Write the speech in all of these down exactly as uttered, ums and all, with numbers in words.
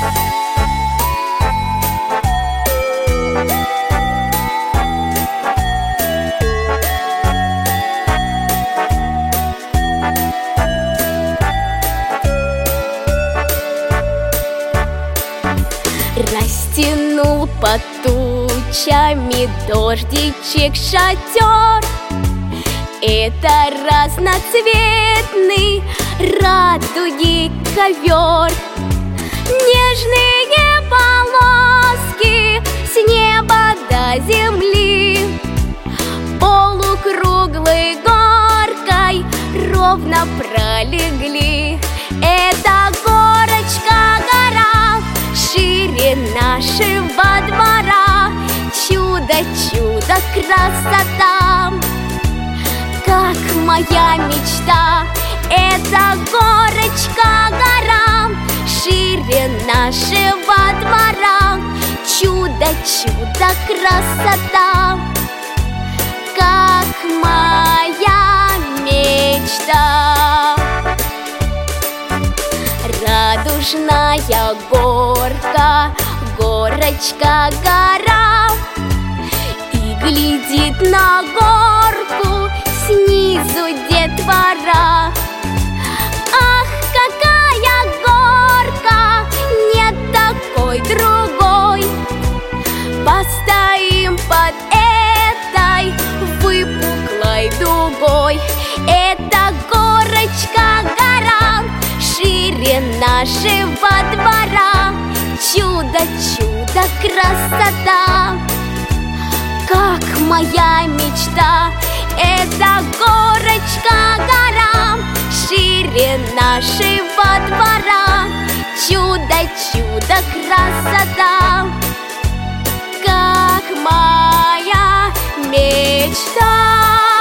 Растянул под тучами дождичек шатер. Это разноцветный радуги ковер. Нежные полоски с неба до земли полукруглой горкой ровно пролегли. Это горочка, гора, шире нашего двора. Чудо, чудо, красота, как моя мечта. Это горочка, гора, шире нашего двора. Чудо, чудо, красота, как моя мечта. Радужная горка, горочка, гора, и глядит на горку снизу детвора. Ах, какая горка, нет такой другой. Постоим под этой выпуклой дугой. Это горочка, гора, шире нашего двора. Чудо, чудо, красота, как моя мечта. Это горочка, гора, шире нашего двора. Чудо, чудо, красота, как моя мечта.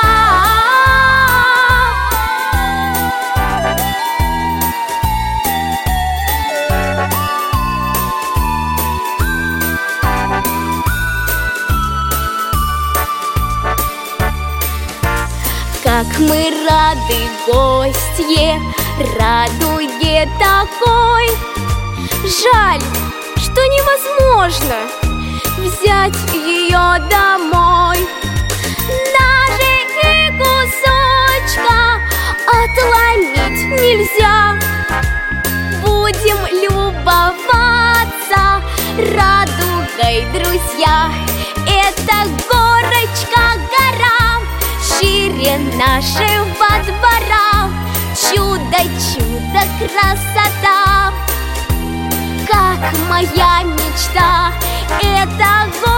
Как мы рады гостье, радуге такой. Жаль, что невозможно взять ее домой. Даже и кусочка отломить нельзя. Будем любоваться радугой, друзья. Это горочка, гора, шире нашего двора. Чудо, чудо, красота, как моя мечта. Это горочка,